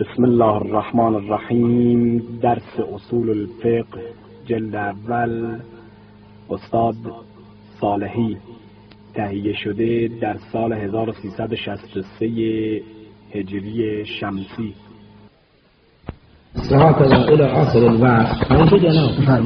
بسم الله الرحمن الرحیم. درس اصول الفقه جلد اول، استاد صالحی، تهیه شده در سال 1363 هجری شمسی. وهكذا الى آخر البحث. موجود یا نه؟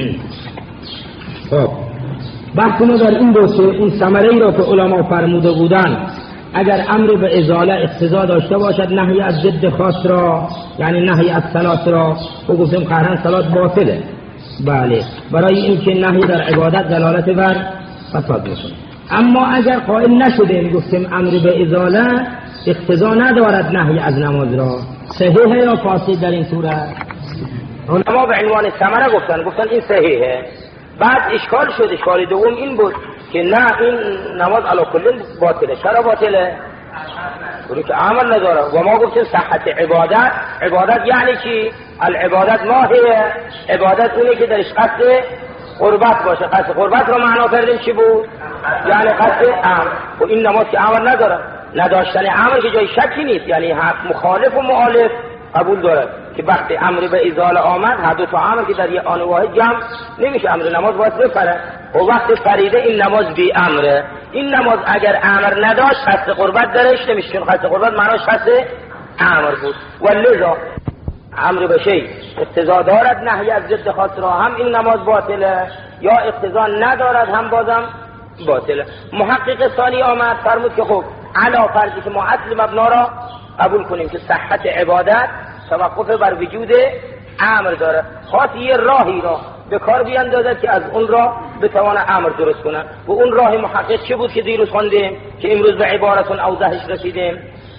خب بحث ما در این بود که این ثمره‌ای را که علما فرموده بودند اگر امر به ازاله اقتضا داشته باشد نهی از ضد خاص را، یعنی نهی از صلات را، و گفتیم قهرن صلات باطله. بله، برای اینکه نهی در عبادت دلالت بر فساد میکنه. اما اگر قائل نشدیم گفتیم امر به ازاله اقتضا ندارد نهی از نماز را، صحیحه یا فاسد در این صورت؟ علما به عنوان ثمره گفتن این صحیحه. بعد اشکال شد. اشکال دوم این بود که نه، این نماز علی کل باطله. چرا باطله؟ برای که عمل نداره. و ما گفتیم صحت عبادت یعنی چی؟ العبادت ما هی عبادت اونه که درش قصد قربت باشه. قصد قربت رو معنا کردیم چی بود؟ یعنی قصد عمل. و این نماز که عمل نداره، نداشتن عمل که جای شکی نیست، یعنی مخالف و مؤلف قبول دارد که وقتی امر به ازاله آمد هر دو تا عمل که در یک آن واحد جمع نمیشه، امر نماز باید بپره. و وقتی فریده این نماز بی امره. این نماز اگر امر نداشت قصد قربت درش نمیشه، چون قصد قربت معناش قصد امر بود. و لذا امر به شی اقتضا دارد نهی از ضد خاص را، هم این نماز باطله، یا اقتضا ندارد هم بازم باطله. محقق ثانی آمد فرمود که خب علا فرضی که ما اصل مبنا را قبول کنیم که صحت عبادت توقف بر وجود امر داره، خاص یه راهی را به کار بیاندازد که از اون راه بتوانه امر درست کنه. و اون راه محقق چه بود که دیروز خوندیم که امروز به عبارتون اوضحش رسیدیم؟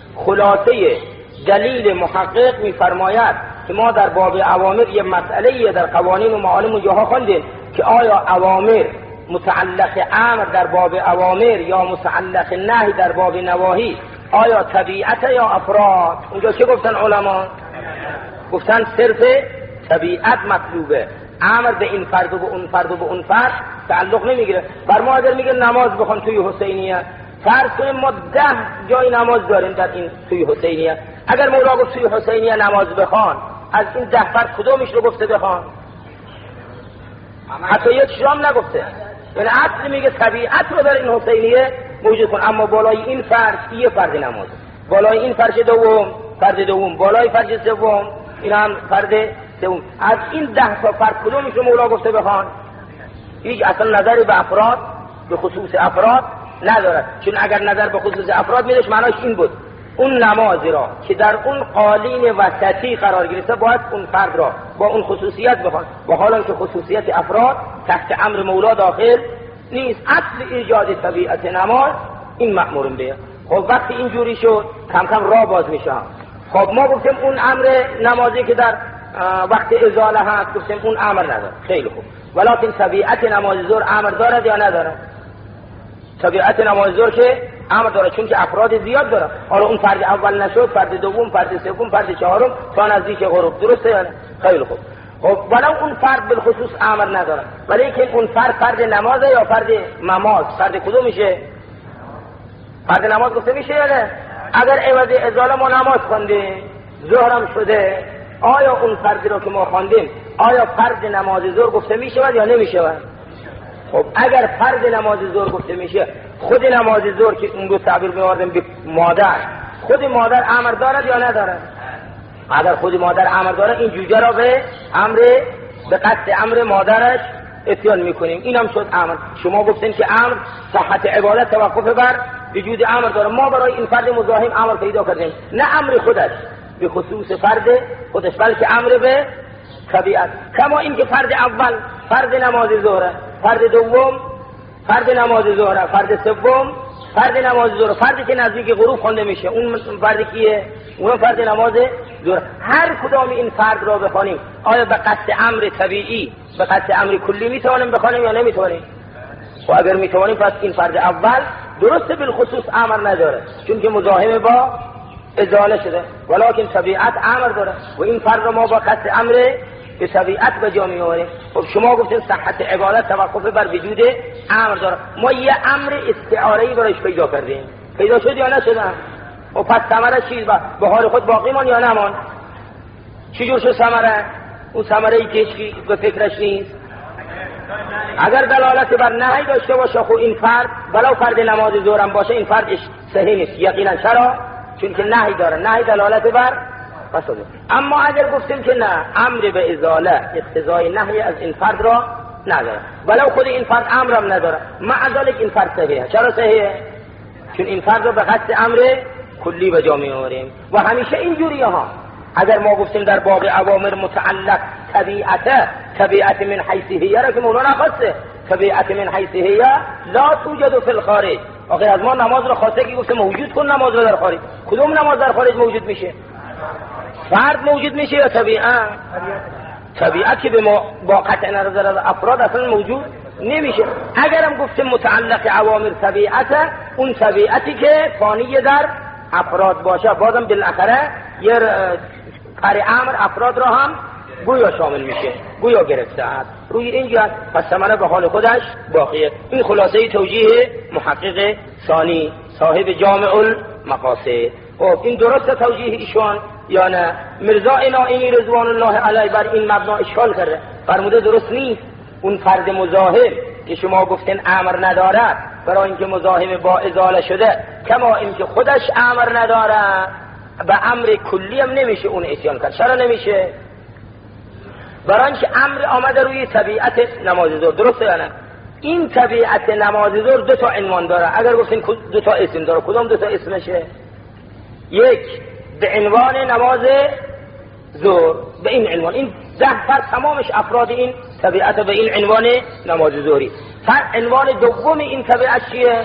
خلاصه دلیل محقق میفرماید که ما در باب اوامر یه مسئله در قوانین و معالم و جاها خوندیم که آیا اوامر متعلق امر در باب اوامر یا متعلق نهی در باب نواهی آیا طبیعت یا افراد؟ اونجا چه گفتن علما؟ گفتن صرف طبیعت مطلوبه، امر به این فرد و به اون فرد و به اون فرد تعلق نمیگیره. بر ما اگر میگه نماز بخوان توی حسینیه، فرض کنیم ما 10 جای نماز داریم در این توی حسینیه، اگر مولا گفت توی حسینیه نماز بخوان، از این 10 فرد کدومش رو گفته بخوان؟ حتی یک شام نگفته. یعنی اصل میگه طبیعت رو در این حسینیه موجود کن، اما بالای این فرض یه فرد نماز، بالای این فرض دوم فرد دوم، بالای فرض سوم این هم فرد سوم. از این 10 تا فرد کدومش رو مولا گفته بخوان؟ هیچ اصلا نظری به افراد، به خصوص افراد ندارد. چون اگر نظر به خصوص افراد میداشت معناش این بود اون نمازی را که در اون قالین وسطی قرار گرفته باید اون فرد را با اون خصوصیت بخوان، و حالا که خصوصیت افراد تحت امر مولا داخل نیست. اصل ایجاد طبیعت نماز این مأمور به. خب وقتی اینجوری شد کم کم راه باز میشه. خب ما گفتیم اون امر نمازی که در وقت ازاله هست گفتیم اون امر نداره، خیلی خوب، ولکن طبیعت نماز ظهر امر دارد یا نداره؟ طبیعت نماز ظهر که امر داره، چون که افراد زیاد داره. حالا اون فرد اول نشد، فرد دوم، فرد سوم، فرد چهارم تا نزدیک غروب، درسته یا نه؟ خیلی خوب. خب ولو اون فرد بالخصوص امر نداره، ولی که اون فرد نمازه یا فرد مماز؟ فرد کدوم میشه؟ فرد نماز گفته میشه یا نه؟ اگر عوض ازاله ما نماز خوندیم، ظهرم شده، آیا اون فردی رو که ما خوندیم آیا فرد نماز ظهر گفته میشه یا نمیشه؟ خب اگر فرد نماز ظهر گفته میشه، خود نماز ظهر که اون رو تعبیر می‌آوردیم به مادر، خود مادر امر دارد یا ندارد؟ اگر خود مادر امر داره این جوجه را به قصد امر مادرش اتیان میکنیم، این هم شد امر. شما گفتین که امر صحت عبادت توقف بر وجود امر داره، ما برای این فرد مزاحم امر پیدا کردیم، نه امر خودش به خصوص فرد خودش، بلکه امر به طبیعت. کما این که فرد اول فرد نماز ظهر، فرد دوم فرد نماز ظهر، فرد سوم فرد نماز ظهر، فردی که نزدیک غروب خونده میشه اون فردی کیه؟ اون فرد نماز ظهر. هر کدام این فرد را بخوانیم آیا به قصد امر طبیعی، به قصد امر کلی میتوانیم بخوانیم یا نمیتوانیم؟ و اگر میتوانیم پس این فرد اول درسته بالخصوص امر نداره، چون که مزاحم با ازاله شده، ولکن طبیعت امر داره و این فرد را ما با قصد امر به طبیعت به جا می‌آوریم. خب شما گفتین صحت عبادت توقف بر وجود امر داره، ما یه امر استعاره‌ای برایش پیدا کردیم، پیدا شد یا نشد؟ و پس ثمره چیز به حال خود باقی مان یا نمان؟ چجور شد ثمره؟ اون ثمره ای که به فکرش نیست. اگر دلالت بر نهی داشته باشه خب این فرد ولو فرد نماز ظهرم باشه این فردش صحیح نیست یقینا. چرا؟ چون که نهی داره، نهی دلالت بر فساد. اما اگر گفتیم که نه، امر به ازاله اقتضای نهی از این فرد را نداره، ولو خود این فرد امرم نداره، مع ذلک این فرد صحیحه. چرا صحیحه؟ چون این فرد را به قصد امر کلی به جا می‌آوریم. و همیشه اینجوریه ها. اگر ما گفتیم در باب اوامر متعلق طبیعت من حیثیه را که مولانا خواسته، طبیعت من حیثیه لا توجد فی الخارج. آخه از ما نماز را خواسته که گفته موجود کن نماز را در خارج. کدوم نماز در خارج موجود میشه؟ فرد موجود میشه یا طبیعت؟ طبیعت که به ما با قطع نظر از افراد اصلا موجود نمیشه. اگرم گفتیم متعلق اوامر طبیعت، اون طبیعتی که فانی در افراد باشه، بازم بالاخره یه کار امر افراد را هم گویا شامل میشه، گویا گرفته است. روی این جهت پس ثمره به حال خودش باقیه. این خلاصه توجیه محقق ثانی صاحب جامع المقاصد. خب این درست توجیه ایشان یا نه؟ مرزا نائینی رضوان الله علیه بر این مبنا اشکال کرده، فرموده درست نیست. اون فرد مزاحم که شما گفتین امر ندارد، برای اینکه مزاحم با ازاله شده، کما اینکه خودش امر نداره، به امر کلی هم نمیشه اون اتیان کرد. چرا نمیشه؟ برای اینکه امر آمده روی طبیعت نماز ظهر. درسته یا نه؟ این طبیعت نماز ظهر دو تا عنوان داره. اگر گفتین دو تا اسم داره، کدام دو تا اسمشه؟ یک به عنوان نماز ظهر، به این عنوان، این 10 فرد تمامش افراد این طبیعت به این عنوان نماز ظهری. عنوان دوم این طبیعت چیه؟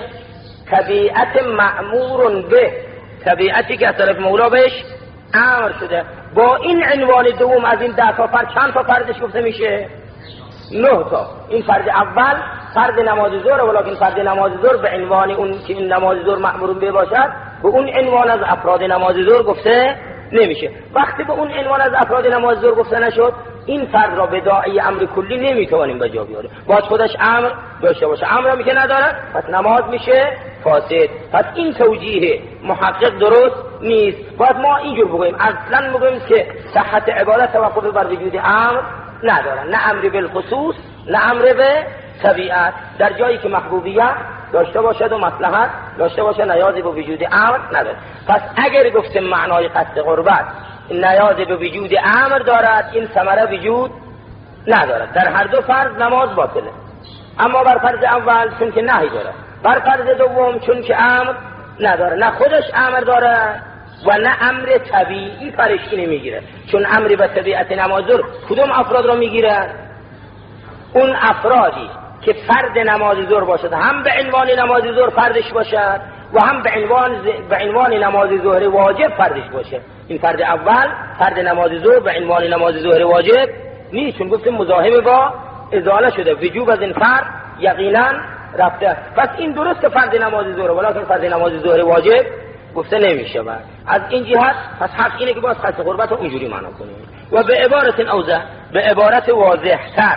طبیعت مأمور به، طبیعتی که از طرف مولا بهش امر شده. با این عنوان دوم از این 10 تا فرد چند تا فردش گفته میشه؟ 9 تا. این فرد اول فرد نماز ظهر، ولیکن فرد نماز ظهر به عنوان اون که این نماز ظهر مأمور به باشد، به اون عنوان از افراد نماز ظهر گفته نمیشه. وقتی به اون عنوان از افراد نماز ظهر گفته نشد، این فرد را به داعی امر کلی نمیتوانیم به جا بیاریم. باید خودش امر داشته باشه. امر میگه نداره، پس نماز میشه فاسد. پس این توجیه محقق درست نیست. باید ما اینجور بگوییم، اصلا بگوییم که صحت عبادت توقف بر وجود امر نداره، نه امر بالخصوص نه امر به طبیعت. در جایی که محبوبیت داشته باشد و مصلحت داشته باشه، نیازی به وجود امر نداره. پس اگر گفتیم معنای قصد قربت نیازی به وجود امر دارد، این ثمره وجود ندارد. در هر دو فرض نماز باطله. اما بر فرض اول چون که نهی داره، بر فرض دوم چون که امر نداره، نه خودش امر داره و نه امر طبیعی فرش اینه میگیره. چون امر به طبیعت نماز کدوم افراد رو میگیره؟ اون افرادی که فرد نماز ظهر باشد، هم به عنوان نماز ظهر فردش باشد و هم به عنوان نماز ظهر واجب فردش باشه. این فرد اول فرد نماز ظهر به عنوان نماز ظهر واجب نیست، چون گفتیم مزاحم با ازاله شده، وجوب از این فرد یقینا رفته. پس این درست فرد نماز ظهر، ولیکن فرد نماز ظهر واجب گفته نمیشه. بعد از این جهت پس حق اینه که باز قصد قربت رو اونجوری معنا کنیم. و به عبارت اوضح، به عبارت واضح تر،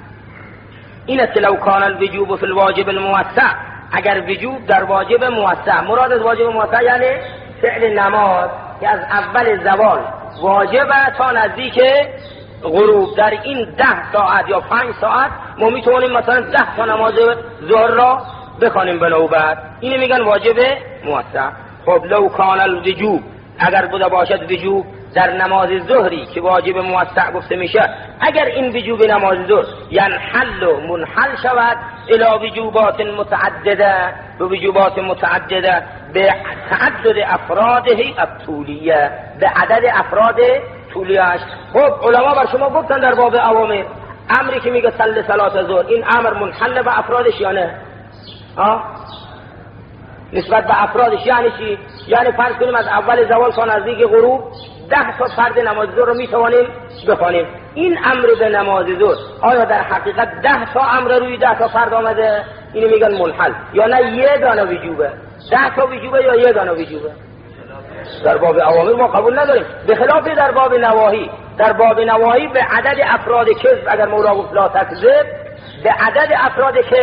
این است لو کان الوجوب فی الواجب الموسع، اگر وجوب در واجب موسع، مراد از واجب موسع یعنی فعل نماز که از اول زوال واجبه تا نزدیک غروب، در این 10 ساعت یا 5 ساعت ما میتونیم مثلا 10 تا نماز ظهر را بخوانیم به نوبت، اینو میگن واجب موسع. خب لو کان الوجوب، اگر بوده باشد وجوب در نماز ظهری که واجب موسع گفته میشه، اگر این وجوب نماز ظهر ینحل و منحل شود الی وجوبات متعدده، به وجوبات متعدده، به تعدد افراده الطولیه، به عدد افراد طولیه‌اش. خب علما بر شما گفتن در باب اوامر، امری که میگه صلی صلات ظهر، این امر منحل به افرادش یا نه؟ نسبت به افرادش یعنی چی؟ یعنی فرض کنیم از اول زوال تا نزدیک غروب 10 تا فرد نماز ظهر رو میتوانیم بخوانیم. این امر به نماز ظهر آیا در حقیقت 10 تا امر روی 10 تا فرد آمده؟ اینو میگن منحل، یا نه یه دانه وجوبه؟ 10 تا وجوبه یا یه دانه وجوبه؟ در باب اوامر ما قبول نداریم، به خلاف در باب نواهی. در باب نواهی به عدد افراد کذب، اگر مولا گفت لا تکذب، به عدد افراد کذب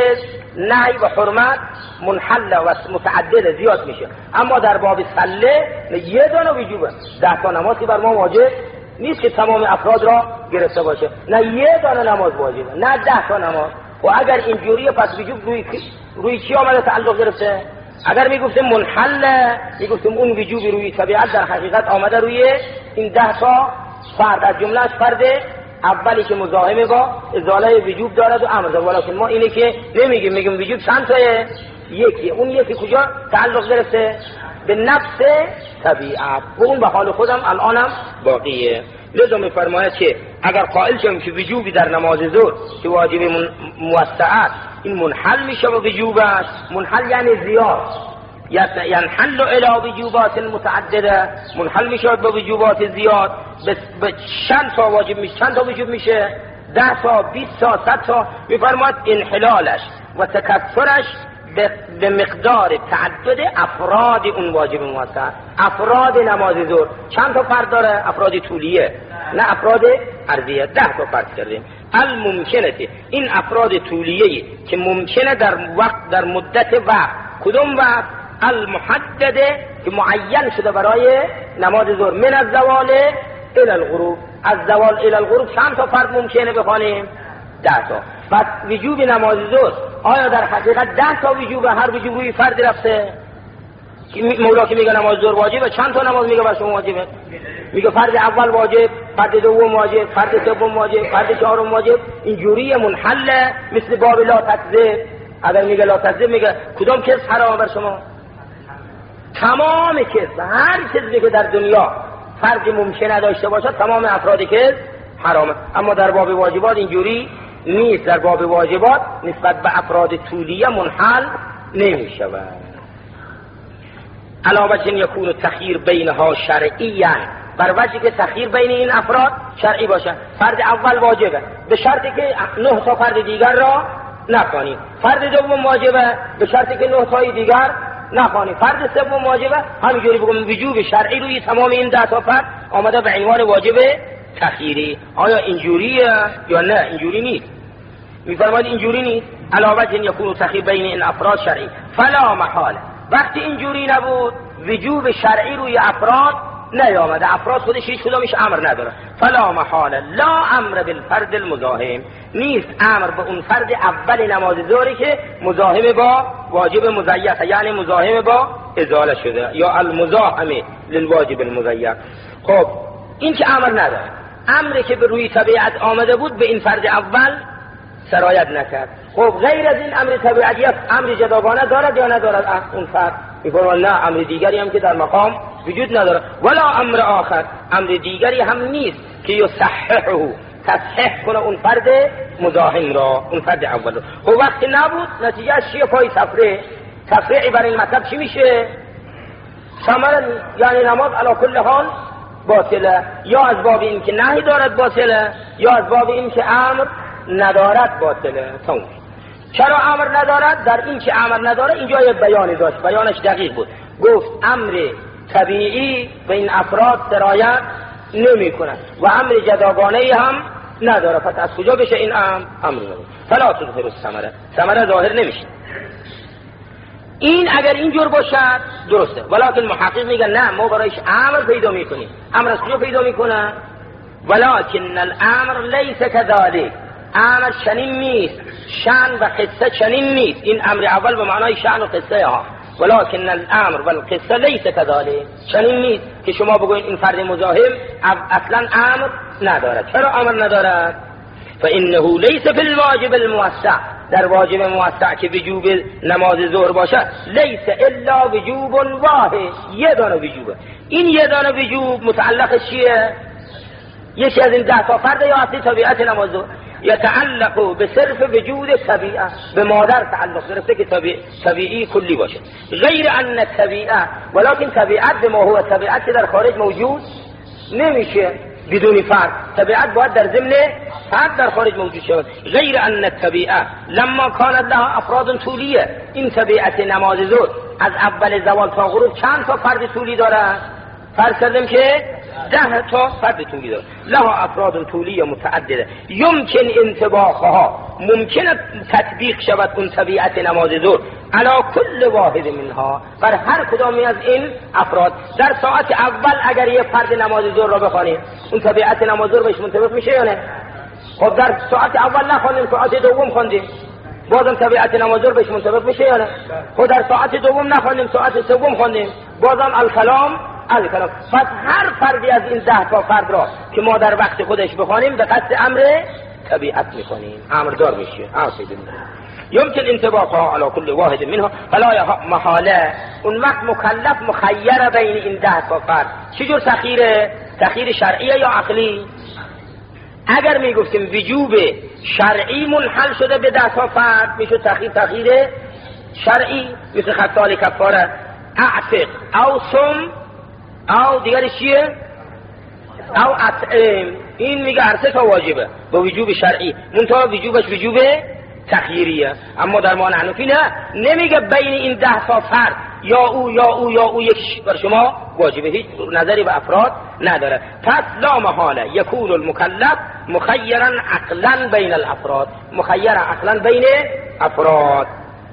نهی و حرمت منحل و متعدد زیاد میشه. اما در باب صله یه دانه وجوبه. 10 تا نمازی بر ما واجب نیست که تمام افراد را گرفته باشه، نه یه دانه نماز واجبه، نه 10 تا نماز. و اگر اینجوریه پس وجوب روی چی آمده تعلق گرفته؟ اگر میگفتیم منحل، میگفتیم اون وجوبی روی طبیعت در حقیقت آمده روی این 10 تا فرد، از جملهش فرد اولی که مزاحمه با ازاله وجوب دارد و امر دارد. ولیکن ما اینه که نمیگیم، میگیم وجوب چند تایه؟ یکی. اون یکی کجا تعلق گرفته؟ به نفس طبیعت و اون به حال خودم الانم باقیه. لذا میفرماید که اگر قائل شدیم که وجوبی در نماز ظهر که واجب موسعت این منحل میشه و وجوبش منحل یعنی زیاد، ینحل الی وجوبات متعدده، منحل میشه به وجوبات زیاد، به چند تا واجب میشه، چند تا وجوب میشه؟ 10 تا، 20 تا، 100 تا. میفرماید انحلالش و تکثرش به مقدار تعدد افراد اون واجب موسع. افراد نماز ظهر چند تا فرد داره؟ افراد طولیه، نه افراد عرضیه. 10 تا فرد کردیم. الممکنه این افراد طولیه که ممکنه در مدت وقت، کدوم وقت؟ المحدده که معین شده برای نماز ظهر، من الزوال الی الغروب. از زوال الی الغروب چند تا فرد ممکنه بخوانیم؟ 10 تا. پس وجوب نماز ظهر آیا در حقیقت 10 تا وجوبه؟ هر وجوب روی فرد رفته؟ مولا که میگه نماز ظهر واجبه، چند تا نماز میگه بر شما واجبه؟ میگه فرد اول واجب، فرد دوم واجب، فرد سوم واجب، فرد چهارم واجب. اینجوری منحله، مثل باب لا تکذب. اگر میگه لا تکذب میگه کدام کس حرام بر شما؟ تمام کس، هر چیزی که در دنیا فرد ممکنه داشته باشد تمام افرادی که حرامه. اما در باب واجبات اینجوری نیست. در باب واجبات نسبت به افراد طولیه منحل نمیشود. علاوه بر یکون التخییر بینها شرعیاً، بر وجهی که تخییر بین این افراد شرعی باشه. فرد اول واجبه به شرطی که 9 تا فرد دیگر را نخوانی. فرد دوم واجبه به شرطی که 9 تای دیگر نخوانی. فرد سوم واجبه. همینجوری بگم وجوب شرعی روی تمام این 10 تا فرد آمده به عنوان واجب تخییری. آیا اینجوریه یا نه؟ اینجوری نیست. میفرماید اینجوری نیست. علاوه بر یکون تخییر بین این افراد شرعی، فلا محاله. وقتی اینجوری نبود وجوب شرعی روی افراد نیامده. افراد خودش هیچ کدامش امر نداره. فلا محاله لا امر بالفرد المزاحم، نیست امر به اون فرد اول نماز ظهری که مزاحم با واجب مزیق، یعنی مزاحم با ازاله شده، یا المزاحمه للواجب المزیق. خب این که امر نداره، امری که به روی طبیعت آمده بود به این فرد اول سرایت نکرد. خب غیر از این امر طبیعی امر جداگانه دارد یا ندارد اون فرد؟ میگه نه، امر دیگری هم که در مقام وجود نداره. ولا امر آخر، امر دیگری هم نیست که یصححه، تصحیح کنه اون فرد مزاحم را، اون فرد اول را. خب وقتی نبود نتیجه چیه؟ پای تفریعی بر این مطلب چی میشه؟ ثمره، یعنی نماز علی کل حال باطله، یا از باب این که نهی دارد باطله، یا از باب این که امر ندارد باطله. تمام. چرا امر ندارد؟ در این که امر نداره اینجا یه بیانی داشت، بیانش دقیق بود. گفت امر طبیعی به این افراد سرایت نمی کند و امر جداگانه هم نداره. پس از کجا بشه این امر نداره؟ فلا تظهر الثمره، ثمره ظاهر نمیشه. این اگر اینجور باشد درسته، ولیکن محقق میگه نه، ما برایش امر پیدا میکنیم. امر از کجا پیدا میکنه؟ ولکن الامر لیس کذالک، امر چنین نیست، شأن و قصه چنین نیست. این امر اول به معنای شأن و قصه ها، ولکن الامر و القصه لیس کذالک، چنین نیست که شما بگوین این فرد مزاحم اصلا امر ندارد. چرا امر ندارد؟ فانه لیس فی الواجب الموسع، در واجب موسع که وجوب نماز ظهر باشه، لیس الا وجوب واحد، یه دانه وجوبه. این یه دانه وجوب متعلق چیه؟ یکی از این 10 تا فرد یا اصلی طبیعت نماز ظهر، یتعلق به صرف وجود طبیعه، به مادر تعلق گرفته که طبیعی کلی باشه. غیر ان طبیعه، ولکن طبیعت به ما هو طبیعت که در خارج موجود نمیشه بدون فرد. طبیعت باید در ضمن فرد در خارج موجود شود. غیر ان الطبیعه لما کانت لها افراد طولیه، این طبیعت نماز ظهر از اول زوال تا غروب چند تا فرد طولی داره؟ فرض کردیم که 10 تا فرد طولی داره. لها افراد طولیه متعدده یمکن انطباقها، ممکنه تطبیق شود اون طبیعت نماز ظهر علا کل واحد منها، بر هر کدامی از این افراد. در ساعت اول اگر یه فرد نماز ظهر را بخوانیم اون طبیعت نماز ظهر بهش منطبق میشه یا نه؟ خب در ساعت اول نخوانیم، ساعت دوم خواندیم، بازم طبیعت نماز ظهر بهش منطبق میشه یا نه؟ خب در ساعت دوم نخوانیم، ساعت سوم خواندیم، بازم الکلام. پس هر فردی از این 10 تا فرد را که ما در وقت خودش بخوانیم به قصد امر طبیعت میکنیم، امردار میشه. یمکن انطباقها علی کل واحد منها فلا محاله. اون وقت مکلف مخیر بین این 10 تا فرد. چجور تخییره؟ تخییر شرعیه یا عقلی؟ اگر میگفتیم وجوب شرعی منحل شده به 10 تا فرد میشه تخییر شرعی، مثل خطال کفاره اعتق او سم او دیگر چیه او اطعم. این میگه هر سه تا واجبه با وجوب شرعی، منتها وجوبش وجوب تخییریه. اما در ما حنفی نه، نمیگه بین این 10 تا فرد یا او یا او یا او یکیش بر شما واجبه، هیچ نظری به افراد نداره. پس لا محاله یکون المکلف مخیرا عقلا بین الافراد، مخیرا عقلا بین افراد.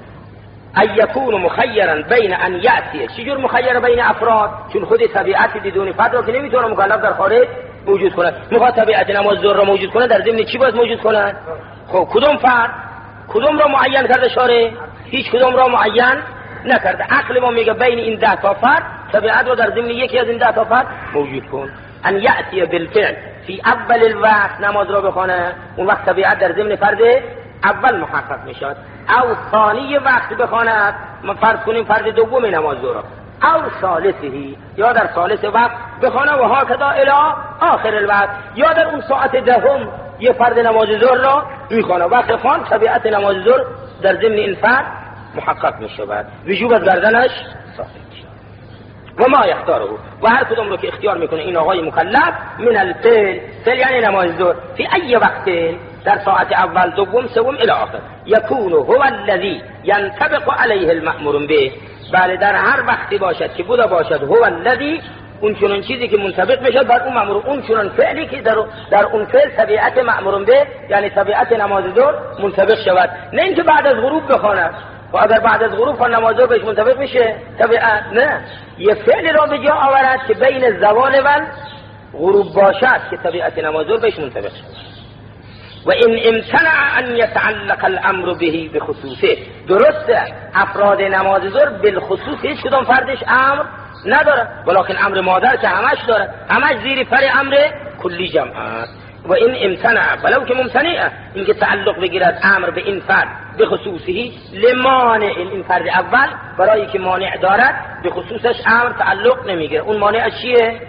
ای یکون مخیرا بین ان یأتی. چجور مخیر بین افراد؟ چون خود طبیعت بدون فرد رو که نمیتونه مکلف در خارج موجود کنه، میخواد طبیعت نماز ظهر رو موجود کنه، در ضمن چی باید موجود کنه؟ خب کدوم فرد؟ کدوم را معین کرده شارع؟ هیچ کدوم را معین نکرده. عقل ما میگه بین این 10 تا فرد طبیعت رو در ضمن یکی از این 10 تا فرد موجود کن. ان یأتی بالفعل فی اول الوقت، نماز رو بخونه، اون وقت طبیعت در ضمن فرد اول محقق میشد. او ثانی وقت بخواند، ما فرض کنیم فرد دوم نماز ظهر، او ثالثی، یا در ثالث وقت بخونه و هکذا الی آخر الوقت، یا در اون ساعت دهم یه فرد نماز ظهر را میخونه، وقت خوان طبیعت نماز ظهر در ضمن این فرد محقق میشود، وجوب از گردنش ساقط میشود. و ما یختاره، و هر کدوم رو که اختیار میکنه این آقای مکلف من الفعل، فعل یعنی نماز ظهر، فی ای وقت، در ساعت اول دوم سوم الی آخر، یکون هو الذی ینطبق علیه المأمور به. بله در هر وقتی باشد که بوده باشد هو الذی، اون چنان چیزی که منطبق میشه بر اون مأمور، اون چنان فعلی که در اون فعل طبیعت مأمور به یعنی طبیعت نماز ظهر منطبق شود. نه اینکه بعد از غروب بخواند، و اگر بعد از غروب خواند نماز ظهر بهش منطبق میشه طبیعت، نه، یه فعل را به جا آورد که بین زوال و غروب باشد که طبیعت نماز ظهر بهش منطبق شود. و این امتنع ان یتعلق الامر به بخصوصه. درسته افراد نماز ظهر بالخصوص هیچ کدام فردش امر نداره، ولکن امر مادر که همش داره، همش زیر پر امر کلی جمع است. و این امتنع ولو که ممتنعه، اینکه تعلق بگیرد امر به این فرد به خصوصی لمانع، این فرد اول برای که مانع دارد به خصوصش امر تعلق نمیگیره. اون مانع چیه؟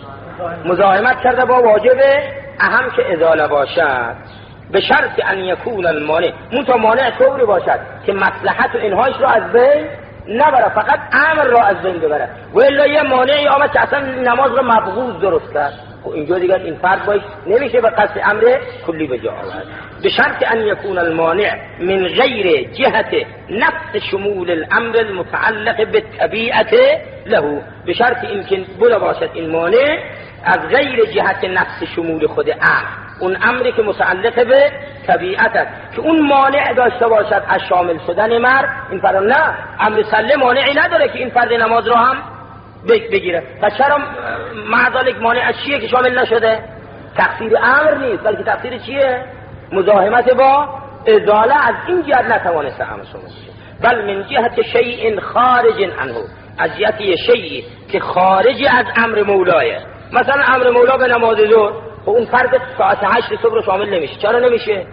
مزاحمت کرده با واجب اهم که ازاله باشد، به شرط ان یکون المانع، منتها مانع طوری باشد که مصلحت و اینهایش را از بین نبره، فقط امر را از بین ببره. و الا یه مانعی آمد که اصلا نماز را مبغوض درست کرد، و اینجا دیگر این فرد باید نمیشه به قصد امر کلی به جا آورد. به شرط ان یکون المانع من غیر جهت نفس شمول الامر المتعلق بالطبیعت له، به شرط اینکه بوده باشد این مانع از غیر جهت نفس شمول خود امر، اون امری که متعلق به طبیعت است، که اون مانع داشته باشد از شامل شدن مرد این فرد. نه، امر سله مانعی نداره که این فرد نماز را هم بگیره. پس چرا معذالک مانع چیه که شامل نشده؟ تقصیر امر نیست، بلکه تقصیر چیه؟ مزاحمت با ازاله، از این جهت نتوانسته امر شامل شد. بل من جهت شیء خارج عنه، از جهت یه شیئی که خارج از امر مولایه. مثلا امر مولا به نماز ظهر، خب اون فرد ساعت 8 صبح رو شامل نمیشه. چرا نمیشه؟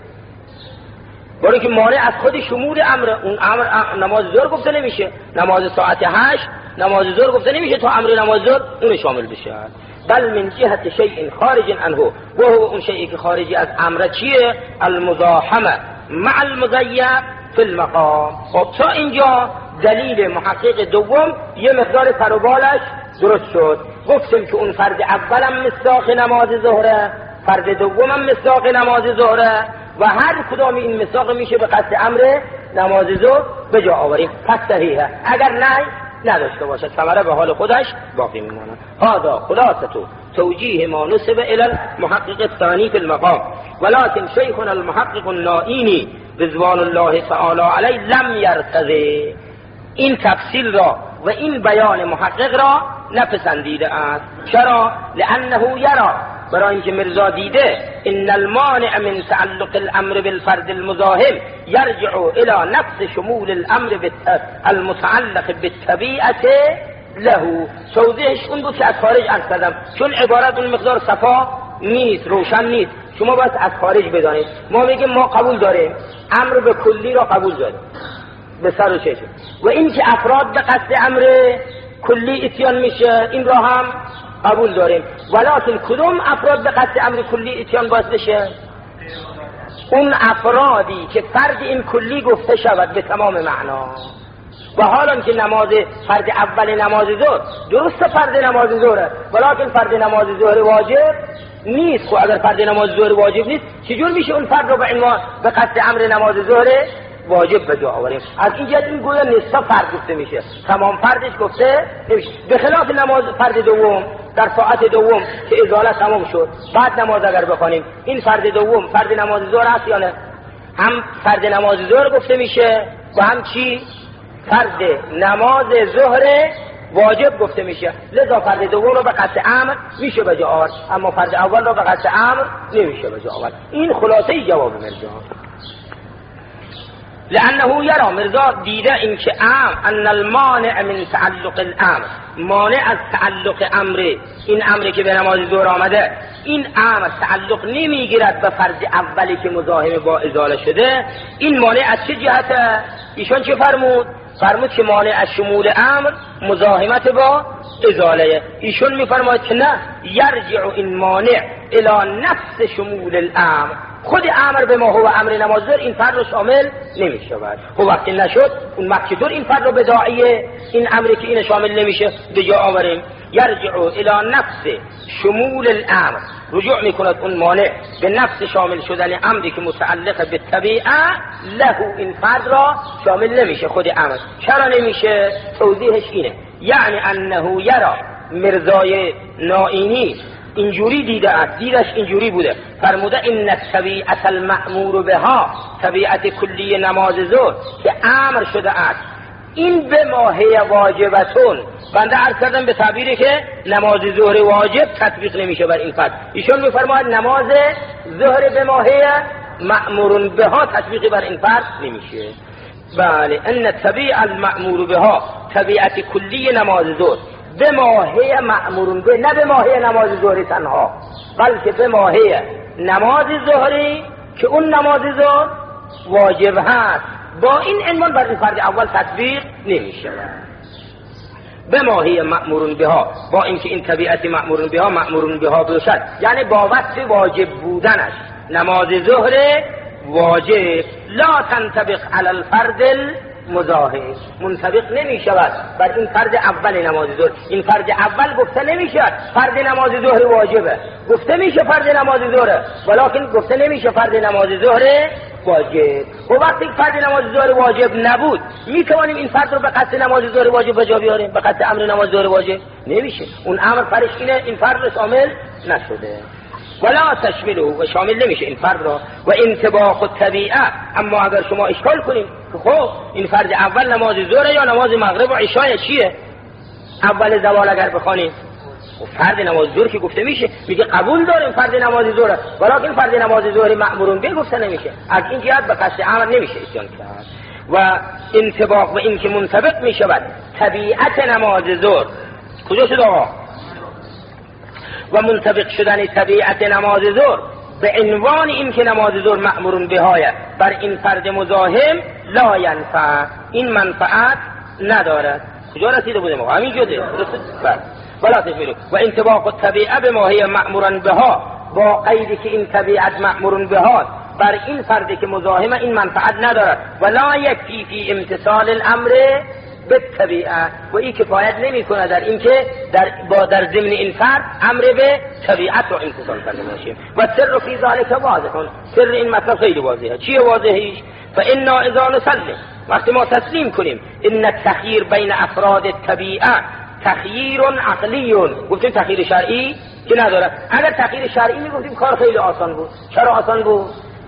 برای که مانع از خود شمول امر، اون امر نماز ظهر گفته نمیشه، نماز ساعت 8 نماز ظهر گفته نمیشه تا امر نماز ظهر اون شامل بشه. بل من جهت شیء خارج عنه، و هو اون شیئی که خارجی از امر چیه؟ المزاحمه مع المضیع فی المقام. خب تا اینجا دلیل محقق دوم یه مقدار سروبالش درست شد. گفتیم که اون فرد اولم مصداق نماز ظهره، فرد دومم مصداق نماز ظهره، و هر کدام این مصداق میشه به قصد امر نماز ظهر به جا آوریم. پس صحیحه. اگر نه نداشته باشد، ثمره به حال خودش باقی میماند. هذا خلاصه توجیه ما نسب الى المحقق الثانی فی المقام، ولكن شیخنا المحقق النائینی رضوان الله تعالی علیه لم یرتضی، این تفصیل را و این بیان محقق را نپسندیده است. چرا؟ لانه یرا، برای اینکه مرزا دیده ان المانع من تعلق الامر بالفرد المزاحم یرجع الى نفس شمول الامر المتعلق بالطبیعت له. توضیحش اون بود که از خارج عرض کردم، چون عبارت اون مقدار صفا نیست، روشن نیست، شما باید از خارج بدانید. ما میگیم ما قبول داریم امر به کلی را قبول داریم به سر و چشم، و این که افراد به قصد امر کلی اتیان میشه این را هم قبول داریم، ولکن کدوم افراد به قصد امر کلی اتیان باعث بشه؟ اون افرادی که فرد این کلی گفته شود به تمام معنا. و حالا که نماز فرد اول نماز ظهر درست فرد نماز ظهره، ولکن فرد نماز ظهر واجب نیست. خب اگر فرد نماز ظهر واجب نیست چجور میشه اون فرد رو به عنوان به قصد امر نماز ظهر واجب به جا آوریم؟ از این جهت این گویا نصف فرد گفته میشه، تمام فردش گفته نمیشه. به خلاف نماز فرد دوم در ساعت دوم که ازاله تمام شد بعد نماز اگر بخوانیم، این فرد دوم فرد نماز ظهر است یا نه؟ هم فرد نماز ظهر گفته میشه و هم چی؟ فرد نماز ظهر واجب گفته میشه. لذا فرد دوم رو به قصد امر میشه به جا آورد، اما فرد اول رو به قصد امر نمیشه به جا آورد. این خلاصه جواب مرزا. لانه یرا، مرزا دیده این که ان المانع من تعلق الامر، مانع از تعلق امر، این امری که به نماز ظهر آمده این امر تعلق نمیگیرد به فرد اولی که مزاحم با ازاله شده. این مانع از چه جهته؟ ایشان چه فرمود که مانع از شمول امر مزاحمت با ازاله. ایشون میفرماید که نه، یرجع این مانع الی نفس شمول الامر، خود امر به ما هو امر نماز ظهر این فرد رو شامل نمیشه. خب وقتی نشد اون وقت چطور این فرد رو به داعیه این امری که این شامل نمیشه به جا آوریم؟ یرجع الی نفس شمول الامر، رجوع میکند اون مانع به نفس شامل شدن امری که متعلق به طبیعه له، این فرد را شامل نمیشه خود امر. چرا نمیشه؟ توضیحش اینه، یعنی انه یرا، مرزای نائینی اینجوری دیده است، دیدش اینجوری بوده، فرموده این طبیعت المأمور بها، طبیعت کلی نماز ظهر که امر شده است این به ماهی واجبتون. بنده عرض کردم به تعبیری که نماز ظهر واجب تطبیق نمیشه بر این فرد، ایشون میفرماید نماز ظهر به ماهی مأمور بها تطبیقی بر این فرد نمیشه. بله، ان طبیعت المأمور بها، طبیعت کلی نماز ظهر به ماهی مأمورون به، نه به ماهی نماز ظهری تنها، بلکه به ماهی نماز ظهری که اون نماز ظهر واجب هست، با این عنوان بر این فرد اول تطبیق نمیشه. به ماهی مأمورون بها، با اینکه این طبیعت مأمورون بها باشد، یعنی با وصف واجب بودنش نماز ظهر واجب، لا تنطبق علی الفرد مزاحم، منطبق نمی شود بر این فرد اول نماز ظهر. این فرد اول گفته نمیشه فرد نماز ظهر واجبه، گفته میشه فرد نماز ظهر، ولکن گفته نمیشه فرد نماز ظهر واجب. و وقتی فرد نماز ظهر واجب نبود میتوانیم این فرد رو به قصد نماز ظهر واجب به جا بیاریم؟ به قصد امر نماز ظهر واجب نمیشه، اون امر فرش اینه، این فرد رو شامل نشده، ولا تشمله، و شامل نمیشه این فرد را. و انطباق الطبیعه، اما اگر شما اشکال کنیم که خب این فرد اول نماز ظهر یا نماز مغرب و عشای چیه؟ اول زوال اگر بخوانیم و فرد نماز ظهر که گفته میشه، میگه قبول داریم فرد نماز ظهر، ولکن فرد نماز ظهر مأمورون به گفته نمیشه، از این جهت به قصد امر نمیشه اتیان کرد. و انطباق و این که منطبق میشود طبیعت نماز ظهر، کجا شد آقا؟ و منطبق شدن طبیعت نماز ظهر به عنوان این که نماز ظهر مأمورون بهایه بر این فرد مزاحم لا ینفع، این منفعت ندارد. کجا رسیده بودیم آقا؟ همین جده ولا تشمله. و انطباق الطبیعه به ماهی مأمورن بها، با قیدی که این طبیعت مأمورون بها بر این فردی که مزاحمه این منفعت ندارد. و لا یکفی فی امتثال الامر به طبیعت و این کفایت نمیکنه در اینکه در ضمن این فرد امر به طبیعت رو امتثال کرده باشیم. و سر فی ذلک واضح، سر این مطلب خیلی واضحه. چیه واضحیش؟ فانا اذا نسلم، وقتی ما تسلیم کنیم، ان التخییر بین افراد الطبیعه تخییر عقلی، گفتیم تخییر شرعی که نداره. اگر تخییر شرعی میگفتیم کار خیلی آسان بود. چرا آسان بود؟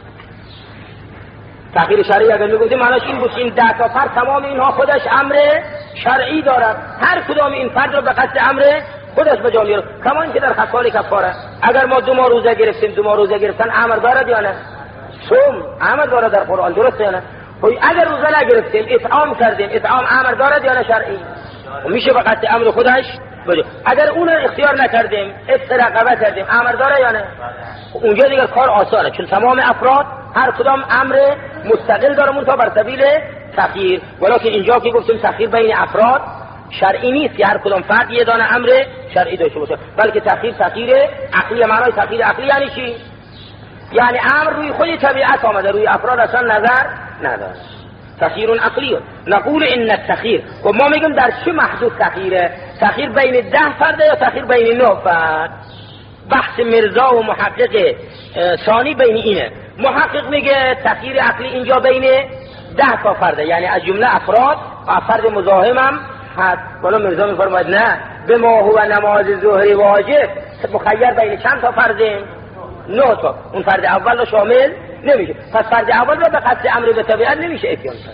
تغییر شرعی اگر میگفتیم معناش این بود که این 10 تا فرد تمام اینها خودش امر شرعی دارد، هر کدام این فرد رو به قصد امر خودش به جا میاره. کما اینکه در خصال کفاره اگر ما 2 ماه روزه گرفتیم، 2 ماه روزه گرفتن امر دارد یا نه؟ صوم امر دارد در قرآن، درسته یا نه؟ اگر روزه نگرفتیم اطعام کردیم، اطعام امر دارد یا نه شرعی؟ و میشه به قصد امر خودش بجا. اگر اون رو اختیار نکردیم، رقبه کردیم، امر داره یا نه؟ اونجا دیگه کار آسانه، چون تمام افراد هر کدام امر مستقل داره منتها بر سبیل تخییر. ولکن اینجا که گفتیم تخییر بین افراد شرعی نیست که هر کدام فرد یه دانه امر شرعی داشته باشه، بلکه تخییر عقلی. معنای تخییر عقلی یعنی چی؟ یعنی امر روی خود طبیعت آمده، روی افراد اصلا نظر نداره. تخییر عقلی. نقول ان التخییر، و ما میگیم در چه محدود تخییره؟ تخییر بین 10 فرد یا تخییر بین 9 فرد؟ بحث مرزا و محقق ثانی بین اینه. محقق میگه تخییر عقلی اینجا بین 10 تا فرده، یعنی از جمله افراد و فرد مزاحم هم هست. ولی مرزا میفرماید نه، به ما هو نماز ظهر واجب مخیر بین چند تا فرده؟ 9 تا. اون فرد اول رو شامل نمیشه، پس فرد اول رو به قصد امر به طبیعت نمیشه اتیان کرد.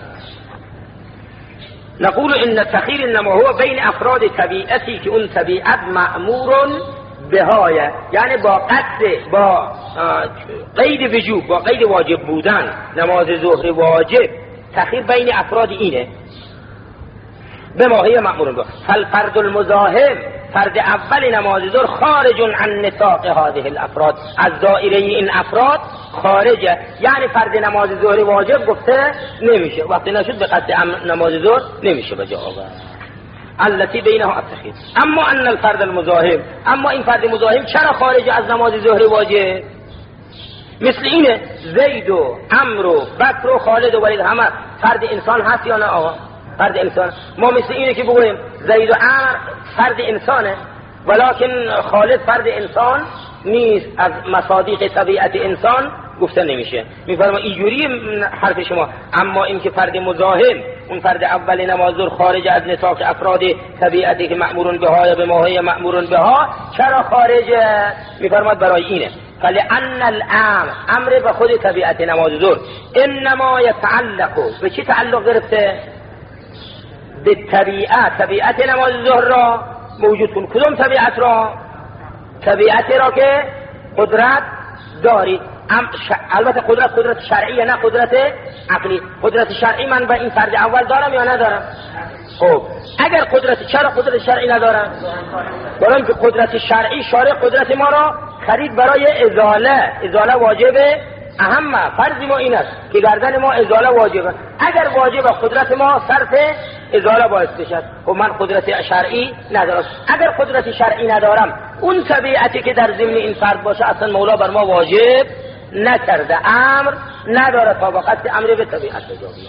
نقول ان التخییر انما هو بین افراد طبیعتی که اون طبیعت مأمور بهایه، یعنی با قصد، با قید وجوب، با قید واجب بودن نماز ظهر واجب. تخییر بین افراد اینه به ماهی مأمور به. فالفرد المزاحم، فرد اول نماز ظهر خارج عن نطاق هذه الافراد، از دایره این افراد خارجه، یعنی فرد نماز ظهر واجب گفته نمیشه، وقتی نشد به قصد نماز ظهر نمیشه به جا آورد. التي بینها التخییر. اما ان الفرد المزاحم، اما این فرد مزاحم چرا خارج از نماز ظهر واجب؟ مثل اینه زید و عمرو و بکر و خالد و ولید همه فرد انسان هست یا نه آقا؟ فرد انسان. ما مثل اینه که بگوییم زید و عمر فرد انسانه، ولکن خالد فرد انسان نیست، از مصادیق طبیعت انسان گفته نمیشه. میفرما اینجوری حرف شما. اما این که فرد مزاحم، اون فرد اول نماز ظهر خارج از نطاق افراد طبیعتی که مأمورون بها یا به ماهی مأمورون بها، چرا خارجه؟ میفرماد برای اینه فلأن الامر، امر به خود طبیعت نماز ظهر، انما یتعلق، به چی تعلق گرفته؟ به طبیعت نماز ظهر را موجود کن. کدوم طبیعت را؟ طبیعتی را که قدرت داری. البته قدرت شرعیه، نه قدرت عقلی. قدرت شرعی من به این فرد اول دارم یا ندارم؟ خب اگر چرا قدرت شرعی ندارم؟ برای اینکه قدرت شرعی، شارع قدرت ما را خرید برای ازاله واجبه. اهم فرض ما این است که گردن ما ازاله واجبه. اگر واجبه قدرت ما صرف ازاله باعث بشد، و من قدرت شرعی ندارم. اگر قدرت شرعی ندارم، اون طبیعتی که در ضمن این فرد باشه اصلا مولا بر ما واجب نکرده، امر نداره تا وقت امر به طبیعت بجا.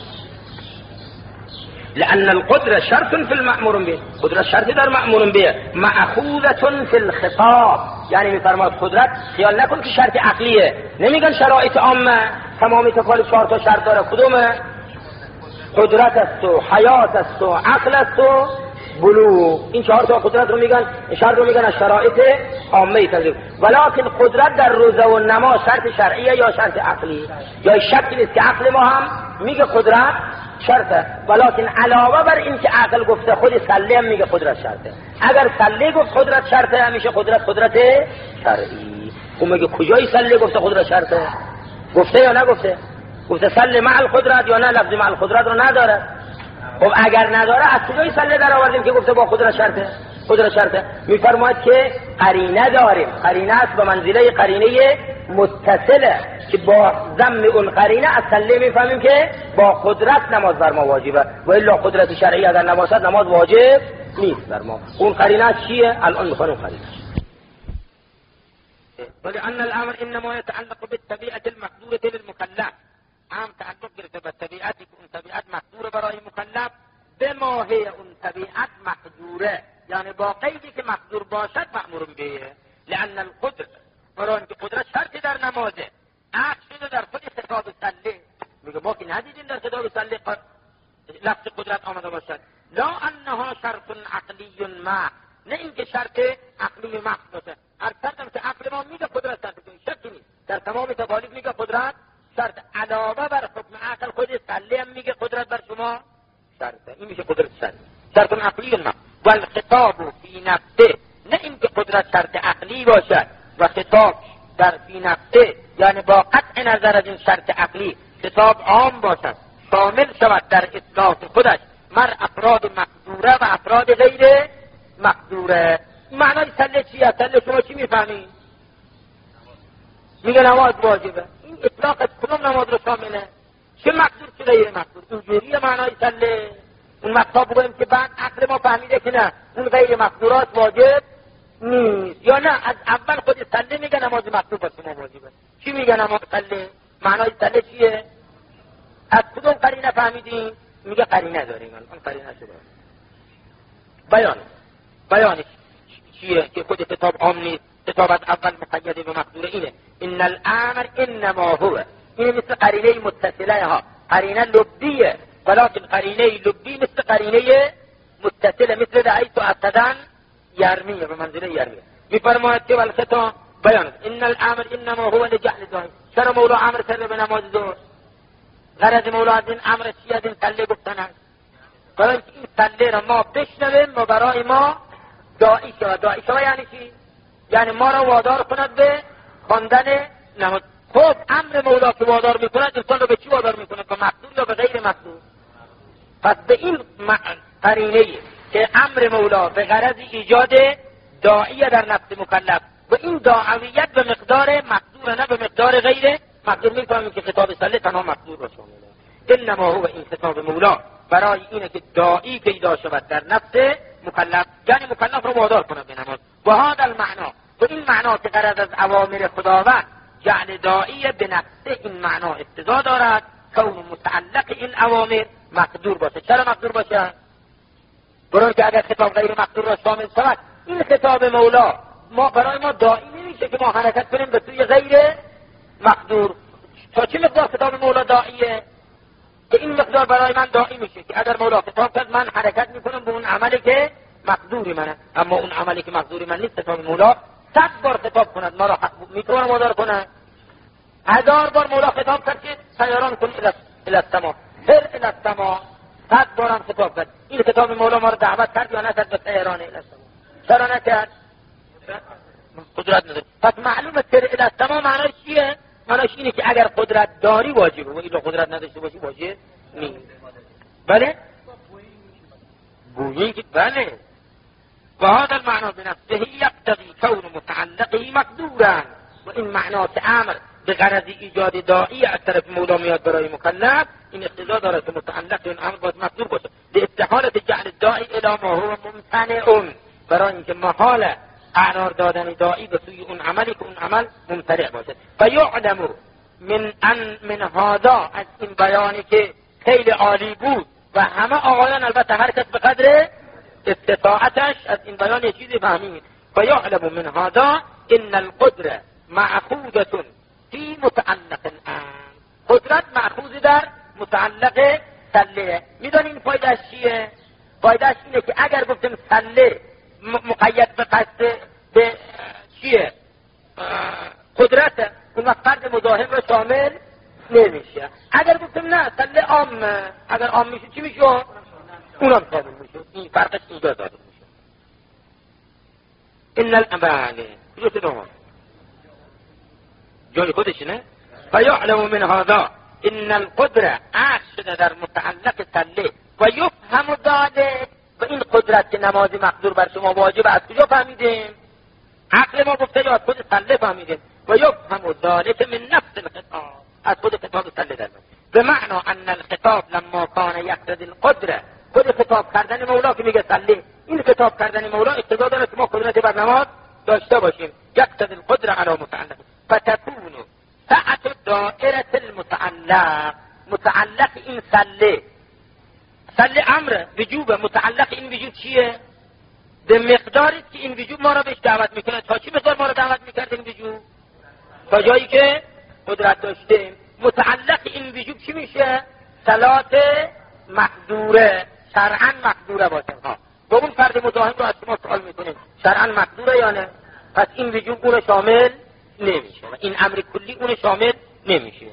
لأن القدرة شرط في المأمور به، قدرت شرط در مأمور به، مأخوذة في الخطاب. یعنی میفرماد قدرت خیال نکن که شرط عقلیه، نمیگن شرایط عامه، تمامی تکالیف 4 تا شرط داره. کدومه؟ قدرت است و حیات است و عقل است و بلوغ. این 4 تا قدرت رو میگن، شرط رو میگن از شرایط عامه تقریبا. ولکن قدرت در روزه و نماز شرط شرعیه یا شرط عقلی؟ یا شک نیست که عقل ما هم میگه قدرت شرطه، ولکن علاوه بر این که عقل گفته، خود سله هم میگه قدرت شرطه. اگر سله گفت قدرت شرطه، همیشه قدرت شرعی. خب میگه کجای سله گفته قدرت شرطه؟ گفته یا نگفته؟ گفته سله مع القدرت یا نه؟ لفظ مع القدرت رو نداره. خب اگر نداره از کجای سله در آوردیم که گفته با قدرت شرطه؟ قدرت شرطه. میفرماید که قرینه داریم، قرینه است به منزله قرینه متصله که با ضم اون قرینه از سله میفهمیم که با قدرت نماز بر ما واجبه، و الا قدرت شرعی اگر نباشد نماز واجب نیست بر ما. اون قرینه چیه؟ الان میخوانیم قرینه. ولأن الامر انما يتعلق بالطبيعه المقدوره للمكلف، عام تعلق گرفته به طبیعتی که اون طبیعت مقدور برای مکلف، به ماهی اون طبیعت مقدوره، یعنی با قیدی که مقدور باشد مأمور به. لأن القدر، برای اینکه قدرت شرطی در نمازه، عقل شده در خود خطاب صلی. میگه ما که ندیدیم در خطاب صلی لفظ قدرت آمده باشد. لا انها شرط عقلی محض، نه اینکه شرط عقلی محض باشه. عرض کردم که عقل ما میگه قدرت شرط، شکی نیست در تمام تکالیف میگه قدرت شرط، علاوه بر حکم عقل خود صلی هم میگه قدرت بر شما شرطه. این میشه قدرت شرط عقلی محض. والخطاب فی نفسه، نه اینکه قدرت شرط عقلی باشد و خطاب در فی نفسه، یعنی با قطع نظر از این شرط عقلی خطاب عام باشد، شامل شود در اطلاق خودش مر افراد مقدوره و افراد غیر مقدوره. معنای صلی چیه؟ صلی شما چی میفهمید؟ میگه نماز واجبه. این اطلاق کدوم نماز رو شامله؟ چه مقدور چه غیر مقدور؟ اینجوریه معنای صلی. اون مقصد بگویم که بعد عقل ما فهمیده که نه اون غیر مقدورات واجب نیست، یا نه از اول خود صلی میگه نماز مقدور با شما واجبه. چی میگه نماز صلی؟ معنای صلی چیه؟ از کدوم قرینه فهمیدیم؟ میگه قرینه داریم. اون قرینه شده بیانش چیه که خود کتاب عام نیست، کتاب از اول مقیده به مقدور اینه. ان الامر انما هو، این مثل قرینه متصله ها، قرینه لبیه، ولكن قرینه لبی مثل قرینه متصله، مثل رأیت اسدن یرمیه، به منزله یرمیه. میفرماید که والخطاب بیان ان الامر انما هو لجعل دائم. چرا مولا امر کرده به نماز ظهر؟ غرض مولا از این امر چیه؟ از این صلی گفتن است برای این صلی را ما بشنویم و برای ما داعی شود. داعی شود یعنی چی؟ یعنی ما را وادار کند به خواندن نماز. خب امر مولا که وادار میکند انسان را به چی وادار میکند؟ به مقدور یا به غیر مقدور؟ پس به این قرینه که امر مولا به غرض ایجاد داعی در نفس مکلف و این داعویت به مقدار مقدور نه به مقدار غیر مقدور، میفهمیم که خطاب صلی تنها مقدور را شامل. انما هو، این خطاب مولا برای اینه که داعی پیدا شود در نفس مکلف، یعنی مکلف را وادار کنه به نماز. و هذا المعنا، و این معنا که غرض از اوامر خداوند جعل داعی به نفس، این معنا اقتضا دارد کون متعلق این اوامر مقدور باشه. چرا مقدور باشه؟ برای که اگر خطاب غیر مقدور را شامل شود، این خطاب مولا ما برای ما داعی نمیشه که ما حرکت کنیم به سوی غیر مقدور. تا چه مقدار خطاب مولا داعیه؟ که این مقدار برای من داعی میشه که اگر مولا خطاب کرد من حرکت میکنم به اون عملی که مقدوری منه. اما اون عملی که مقدوری من نیست، خطاب مولا 100 بار خطاب کند ما را میتونه وادار کنه. 1000 بار مولا خطاب کرد که سیاران کن الی السما، سر الی السما، 100 بار هم خطاب کرد. این خطاب مولا ما را دعوت کرد یا نکرد به سیاران الی السما؟ چرا نکرد؟ قدرت نداره. پس معلومه سر الی السما معنی چیه؟ معنیش اینه که اگر قدرت داری واجبه و الا قدرت نداشته باشی واجب نیست. بله؟ گویی که بله. و هذا المعنى بنفسه یقتضی کون متعلقه مقدورا، و این معنا که امر به غرض ایجاد داعی از طرف مولا میاد برای مکلف، این اقتضا داره که متعلق این امر باید مقدور باشه. به استحالة جعل الداعی الی ما هو ممتنع، برای اینکه محال قرار دادن داعی به سوی اون عملی که اون عمل ممتنع باشه. فیعلم من هذا، از این بیانی که خیلی عالی بود و همه آقایان البته هر کس به قدر استطاعتش از این بیان چیزی فهمید. فیعلم من هذا ان القدره مأخوذة فی متعلق الامر، قدرت مأخوذ در متعلق صلی. میدونین فایدهش چیه؟ فایدهش اینه که اگر گفتیم صلی مقید به قصد به چیه؟ قدرت، اون وقت فرد مزاحم رو شامل نمیشه. اگر گفتیم نه صلی عام، اگر عام میشه چی میشه؟ اونم شامل میشه. این فرقش اینجا داره میشه. ان الامر جوت دوم جای خودش نه. فیعلم من هذا ان القدره عاشد در متعلق صلی و یفهم ذلك، و این قدرت که نماز مقدور بر شما واجب از کجا فهمیدیم؟ عقل ما گفته یا از خود صلی فهمیدیم. و یفهم ذلك من نفس الخطاب، از خود خطاب صلی در به معنی ان الخطاب لما کان یقتضی القدره، خود خطاب کردن مولا که میگه صلی، این خطاب کردن مولا اقتضا داره که ما قدرت بر نماز داشته باشیم. یقتضی القدره علی متعلق، فتكون سعة دائره المتعلق، متعلق این صلی سل امر وجوب متعلق این وجوب چیه؟ به مقداری که این وجوب ما را بهش دعوت میکنه. تا چی مقدار ما را دعوت میکرد این وجوب؟ تا جایی که قدرت داشتیم. متعلق این وجوب چی میشه؟ صلات مقدوره، شرعاً مقدوره باشه. با اون فرد مزاحم رو از شما سوال میکنیم شرعاً مقدوره یا نه؟ پس این وجوب اون شامل نمیشه و این امر کلی اون شامل نمیشه.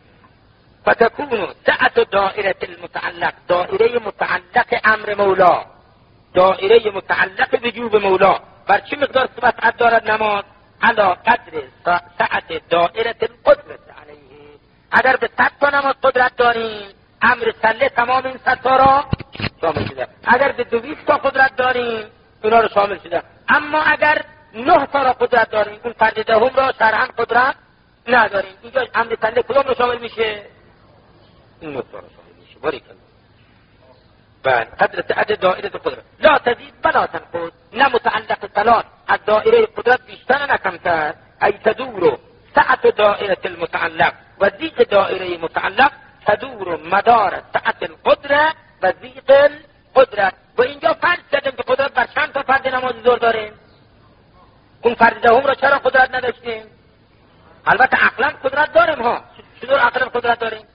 فتكون سعة دائرة المتعلق، دائره متعلق امر مولا، دائره متعلق وجوب مولا بر چه مقدار وسعت دارد نماز؟ علی قدر سعة دائرة القدرة علیه. اگر به 100 تا نماز قدرت داریم امر سله تمام این 100 تا را شامل شده. اگر به 200 تا قدرت داریم اونا رو شامل شده. اما اگر 9 تا را قدرت داریم اون فرد دهم را شرعاً قدرت نداریم، اینجا امر سله کدام رو شامل میشه؟ این 9 تا را شامل میشه. باریکالله. بله، قدر سعت دائره قدرت لا تزید ولا تنقص، نه متعلق صلات از دائره قدرت بیشتر نه کمتر. ای تدور سعت دائره المتعلق و ضیق دائره متعلق تدور مدار سعت القدره و ضیق القدرت. و اینجا فرض کردیم که قدرت بر چند تا فرد نماز ظهر داریم؟ اون فرد دهم را چرا قدرت نداشتیم؟ البته عقلا قدرت داریم ها. چطور عقلا قدرت داریم؟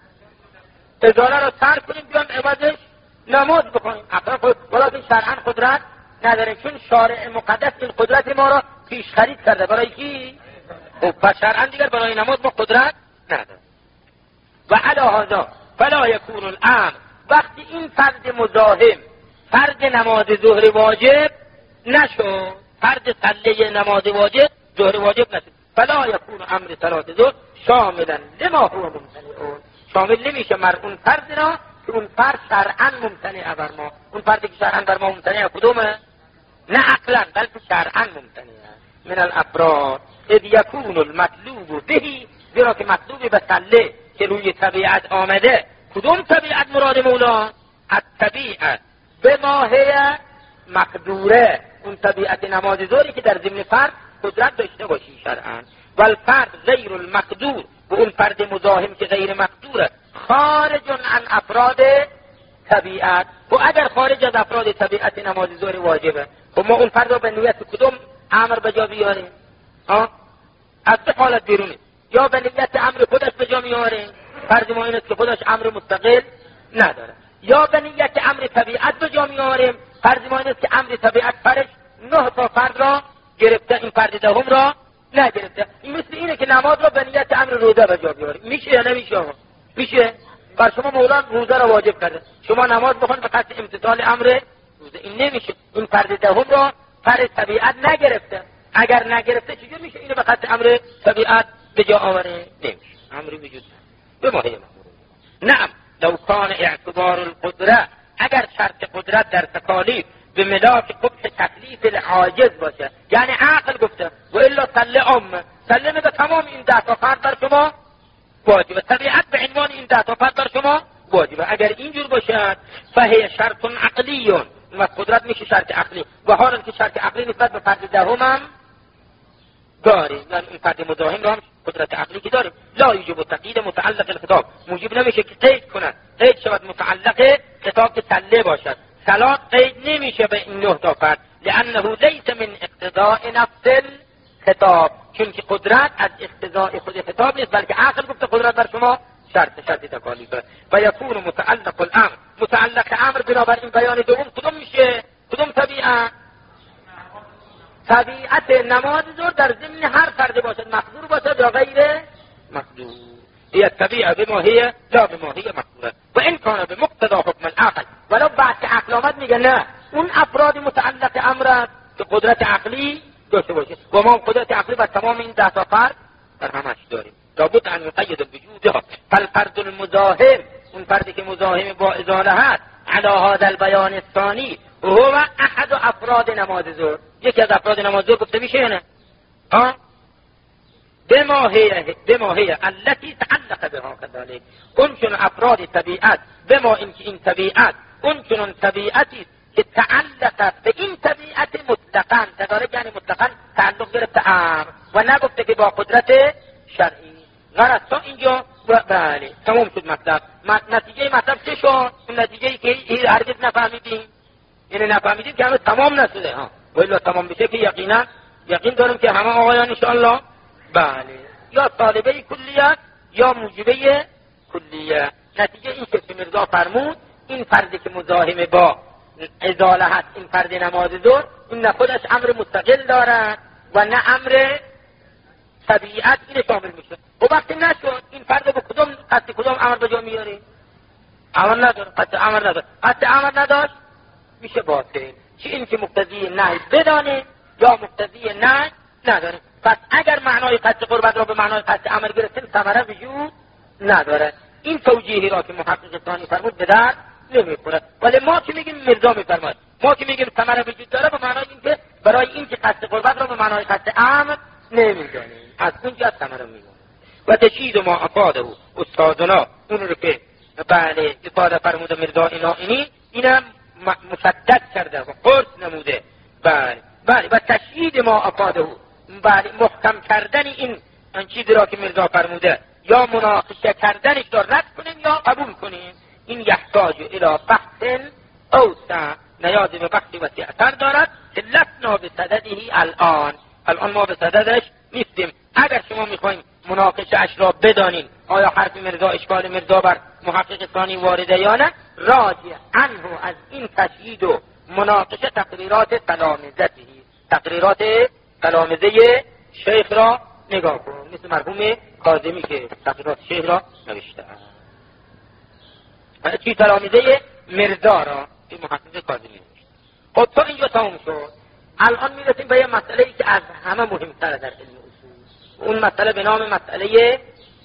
ازاله را سر کنیم بیان عوضش نماز بکنیم. عقلا ولیکن شرعاً قدرت نداریم، چون شارع مقدس این قدرت ما را پیش خرید کرده. برای کی؟ و شرعاً دیگر برای نماز ما قدرت نداریم. و علی هذا فلا یکون الامر، وقتی این فرد مزاحم فرد نماز ظهر واجب نشد، فرد صله نماز واجب ظهر واجب نشد، فلا یکون امر صلات ظهر شاملا لما هو ممتنع، شامل نمیشه مر اون فرد را که اون فرد شرعاً ممتنع بر ما. اون فردی که شرعاً بر ما ممتنع کدومه؟ نه عقلاً بلکه شرعاً ممتنع من الافراد. اذ یکون المطلوب بهی، زیرا که مطلوب به صله که روی طبیعت آمده، کدوم طبیعت مراد مولا؟ الطبیعت به ماهی مقدوره، اون طبیعت نماز ظهری که در ضمن فرد قدرت داشته باشی شرعاً. و الفرد غیر المقدور، و اون فرد مزاحم که غیر مقدوره، خارج عن افراد طبیعت. و اگر خارج از افراد طبیعت نماز ظهر واجبه، و ما اون فرد رو به نیت کدوم امر به جا بیاریم؟ از چه حالت بیرونی؟ یا به نیت امر خودش به جا میاریم، فرض ما این است که خودش امر مستقل نداره، یا به نیت امر طبیعت به جا میاریم، فرض ما این است که امر طبیعت فرش 9 تا فرد را گرفته، این فرد دهم را نگرفته. این مثل اینه که نماز را به نیت امر روزه به جا بیاریم. میشه یا نمیشه؟ میشه. بر شما مولا روزه را واجب کرده، شما نماز بخون به قصد امتثال امر روزه، این نمیشه. این فرد دهم را فرد طبیعت نگرفته، اگر نگرفته چجور میشه اینو به قصد امر طبیعت به جا آوره؟ نمیشه. امر وجود به ماهی مأمور. نعم لو کان اعتبار القدره، اگر شرط قدرت در تکالیف به ملاک قبح تکلیف العاجز باشه، یعنی عقل گفته و الا سلم به تمام این 10 تا فرد بر شما واجبه، طبیعت به عنوان این 10 تا فرد بر شما واجبه، اگر اینجور باشد فهی شرط عقلی، و قدرت میشه شرط عقلی، و حالا که شرط عقلی نسبت به فرد دهم هم داریم، یعنی این فرد مزاحم را هم قدرت عقلی که داریم. لا یوجب تقیید متعلق الخطاب، موجب نمیشه که قید کنند، قید شود متعلق خطاب که صله باشد. صلات قید نمیشه به این 9 تا فرد، لانه لیس من اقتضاء نفس الخطاب، چون که قدرت از اقتضاء خود خطاب نیست، بلکه عقل گفته قدرت بر شما شرط تکالیفه. و یکون متعلق الامر، متعلق امر بنابراین بیان دوم کدوم میشه؟ کدوم طبیعت؟ طبیعت نماز ظهر در ضمن هر فرد باشد، مقدور باشد یا غیر مقدور. هي الطبيعة بما هي لا بما هي مقدورة. وإن كان بمقتضى حكم العقل، ولو بعد عقل آمد میگه نه اون افراد متعلق امر که قدرت عقلی داشته باشه، و ما قدرت عقلی بر تمام این 10 تا فرد در همش داریم. لابد ان يقيد بوجودها. فالفرد المزاحم، اون فردی که مزاحم با ازاله هست، على هذا البيان الثاني هو احد افراد نماز ظهر، یکی از افراد نماز ظهر گفته میشه نه بما هي التي تعلق بها كذلك، اون چون افراد طبیعت، بما اینکه این طبیعت اون چون طبیعتی که تعلق به این طبیعت مطلقاً، تدارک یعنی مطلقاً تعلق گرفته امر و نگفته که با قدرت شرعی. غرض تا اینجا بله تمام شد مطلب. نتیجه مطلب چه شد؟ اون نتیجه‌ای که هرگز نفهمیدیم، یعنی نفهمیدیم که همه تمام نشده ها، ولی تمام بشه که یقین دارم که همه آقایان ان شاء الله بله یا طالبه کلیه یا موجبه کلیه. نتیجه این که مرزا فرمود این فردی که مزاحم با ازاله هست، این فرد نماز ظهر، این نه خودش امر مستقل داره و نه امر طبیعت این شامل میشه. و وقتی نشد این فرد به کدوم امر به جا میاری؟ امر نداره، قطع امر نداشت میشه باطل. چی این که مقتضی نهی بدانه یا مقتضی نهی نداره. پس اگر معنای قطع قربت را به معنای قطع امر گرفتیم ثمره وجود نداره. این توجیهی را که محقق ثانی فرمود به درد نمیخوره. ولی ما که میگیم مرزا میفرماید، ما که میگیم ثمره وجود داره به معنای این که برای این که قطع قربت را به معنای قطع امر نمیدانیم، از اونجا ثمره میمونه. و تشید ما افاده استادنا اون رو که بله افاده فرموده مرزا نائینی اینم مشدد کرده و قرص نموده. بله و تشید ما افاده بله محکم کردن این چیزی را که مرزا فرموده یا مناقشه کردنش را رد کنیم یا قبول کنیم. این یحتاج الى بحث اوسع، نیاز به بحثی وسیع‌تر دارد که لسنا به صدده الان ما به صددش نیستیم. اگر شما میخواین مناقشه اش را بدانین آیا حرف مرزا اشکال مرزا بر محقق ثانی وارده یا نه، راجع عنه از این تشیید و مناقشه تقریرات تلامذه شیخ را نگاه کن، مثل مرحوم کاظمی که تقریرات شیخ را نوشته است. چی تلامذه مرزا را این محقق کاظمی نوشته. خب تا اینجا تمام شد. الان میرسیم به یه مسئله‌ای که از همه مهمتره در علم اصول. اون مسئله به نام مسئله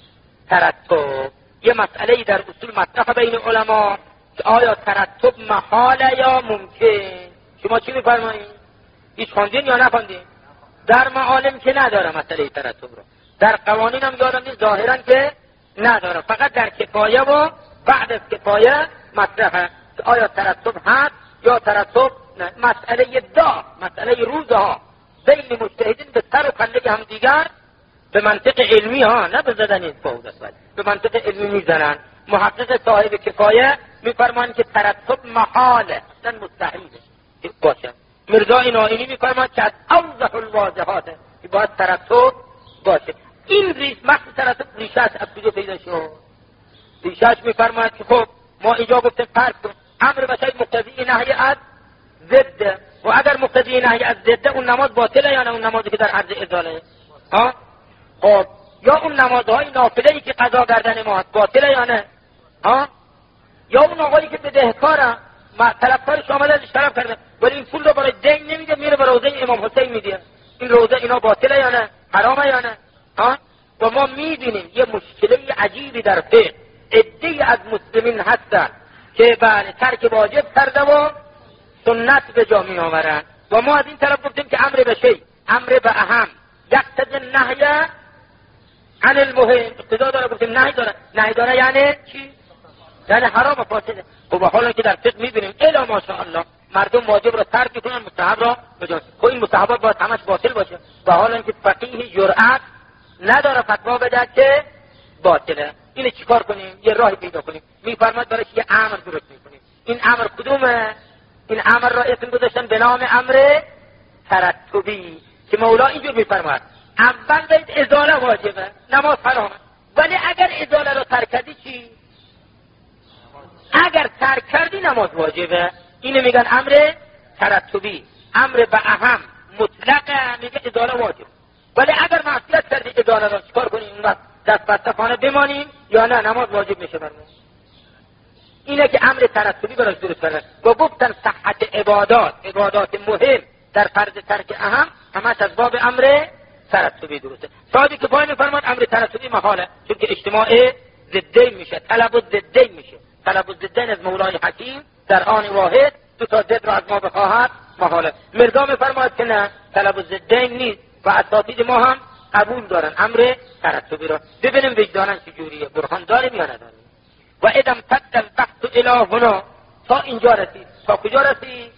ترتب. یه مسئله‌ای در اصول مطرح بین علما که آیا ترتب محاله یا ممکن. شما چی می‌فرمایید؟ هیچ خواندین یا نخواندین؟ در معالم که نداره مسئله ترتب رو، در قوانین هم یادم نیست ظاهرا که نداره، فقط در کفایه و بعد از کفایه مطرحه که آیا ترتب هست یا ترتب نه. مسئله روزها بین مجتهدین به سر و کله هم دیگر به منطق علمی ها، نه به زدن فوض، به منطق علمی میزنن. محقق صاحب کفایه میفرمان که ترتب محاله، اصلا مستحیله باشه. مرزا نائینی میفرماید که از اوضح الواضحاته که باید ترتب باشه. این مخصوص ترتب ریشهش از کجا پیدا شد؟ ریشهش میفرماید که خب ما اینجا گفتیم فرض کن امر بشید مقتضی نهی از ضد، و اگر مقتضی نهی از ضد اون نماز باطله یا نه؟ اون نمازی که در عرض ازاله ها، خب یا اون نمازهای نافله‌ای که قضا کردن ما باطله یا نه ها، یا اون آقایی که بدهکاره طلبکارش آمده ازش طلب کرده ولی این پول رو برای دین نمیده، میره به روزه امام حسین میده، این روزه اینا باطله یا نه؟ حرامه یا نه ها؟ و ما میبینیم یه مشکلی عجیبی در فقه، عده‌ای از مسلمین هستن که بله ترک واجب کرده و سنت به جا می آورن و ما از این طرف گفتیم که امر به شیء، امر به اهم، یقتضی النهی عن المهم، اقتضا داره. گفتیم نهی داره یعنی چی؟ یعنی حرام و فاسده. خب حالا که در فقه میبینیم الا ماشاءالله مردم واجب را ترک کنن، مستحب را بجا. خب این مستحبات باید همش باطل باشه و حالا که فقیه جرأت نداره فتوا بده که باطله. اینو چیکار کنیم؟ یه راهی پیدا کنیم. میفرماید برایش یه امر درست میکنیم. این امر کدومه؟ این امر را اسم گذاشتن به نام امر ترتبی که مولا اینجور میفرماید اول باید ازاله واجبه، نماز حرامه، ولی اگر ازاله را ترک کردی چی؟ اگر ترک کردی نماز واجبه. اینو میگن امر ترتبی، امر به اهم مطلقه، میگه ازاله واجب. ولی اگر معصیت کردی ازاله را چیکار کنیم؟ اون وقت دست بسته خانه بمانیم یا نه نماز واجب میشه برمون. اینه که امر ترتبی براش درست کردن و گفتن صحت عبادات مهم در فرض ترک اهم همش از باب امر ترتبی درسته. صاحب کفایه میفرماد امر ترتبی محاله، چون که اجتماع ضدین میشه، طلب الضدین میشه. طلب الضدین از مولای حکیم در آن واحد دو تا ضد را از ما بخواهد محاله. مرزا میفرماد که نه، طلب الضدین نیست و اساتید ما هم قبول دارن امر ترتبی را. ببینیم وجدانن چجوریه، برهان داریم یا نداریم. و ادم تد البحث الی هنا، تا اینجا رسید. تا کجا رسید؟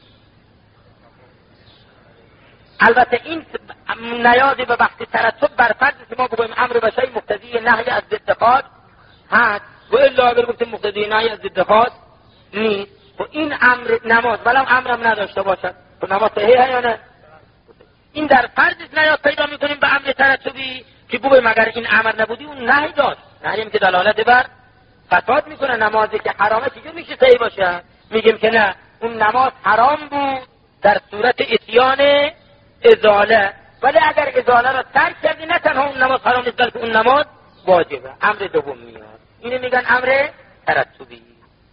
البته این نیازی به بحث ترتب بر فرض که ما بگویم امر به شیء مقتضی نهی از ضد هست و الا اگر گفتیم مقتضی نهی از ضد خاص نیست. و این امر نماز ولو امرم نداشته باشد و نماز صحیحه یا نه؟ این در فرض نیاز پیدا میکنیم به امر ترتبی که بگویم مگر این امر نبودی اون نهی داشت، نهیم که دلالت بر فساد میکنه. نمازی که حرامه چجور میشه صحیح باشه؟ میگیم که نه، اون نماز حرام بود در صورت اتیان ازاله، ولی اگر ازاله را ترک کردی نه تنها اون نماز حرام نیست بلکه اون نماز واجبه. امر دوم میاد، اینو میگن امر ترتبی.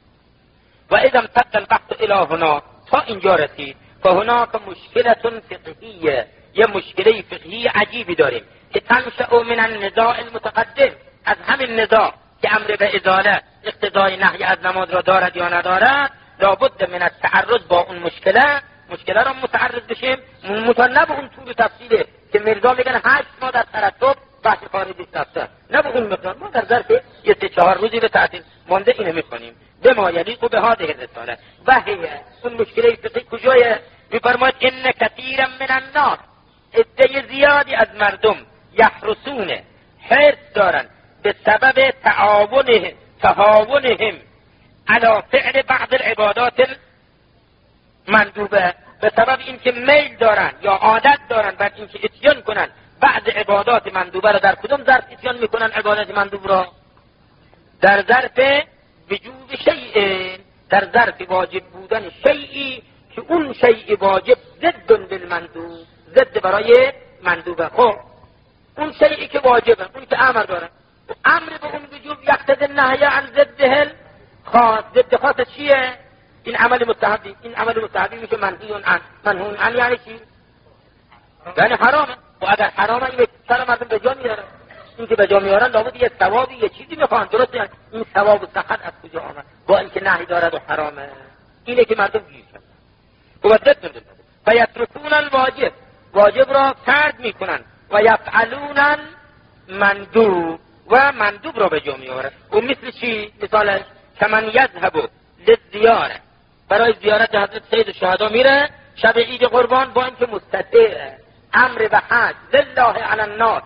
و اذا امتد البحث الى هنا، تا اینجا رسید، فهناك مشکلة فقهیه، یه مشکله فقهی عجیبی داریم که تنشأ من النزاع المتقدم، از همین نزاع که امر به ازاله اقتضای نهی از نماز را دارد یا ندارد، لابد من التعرض با اون مشکله را متعرض بشیم، نه به اون طول تفصیله که مرزا میگن 8 ماه در ترتب بحث خارجی سفته، نه به اون مقدار. ما در ظرف 3-4 روزی به تعطیل مانده اینو میکنیم به ما یلیق به هذه الرساله. و هی اون مشکله فقهی کجایه؟ میفرماید ان کثیرا من الناس، عده زیادی از مردم، یحرسون، حرص دارن به سبب تهاونهم علی فعل بعض العبادات المندوبه، به سبب اینکه میل دارن یا عادت دارن بر اینکه اتیان کنن بعض عبادات مندوبه را. در کدوم ظرف اتیان میکنن عبادات مندوب را؟ در ظرف وجوب شیء، در ظرف واجب بودن شیئی که اون شیء واجب ضد بالمندوب، ضد برای مندوبه. خب اون شیئی که واجبه، اون که امر داره، امر به اون وجوب یقتضی النهی عن ضده خاص. ضد خاص چیه؟ این عمل مستحبی. این عمل مستحبی میشه منهی عن یعنی چی؟ یعنی حرامه. و اگر حرامه این سر مردم به جا میارن، این که به جا میارن لابد یه ثوابی یه چیزی میخوان، درست؟ یعنی این ثواب و صحت از کجا آمد با اینکه نهی دارد و حرامه؟ اینه که مردم گیر شدن و ضد میدونن و یترکون الواجب، واجب را ترک میکنن و یفعلون مندوب، و مندوب را به جا میارن. و مثل چی؟ مثالش کمن یذهب للزیاره، برای زیارت حضرت سید الشهدا میره شب عید قربان با اینکه مستطیع امر به حج لله علی الناس.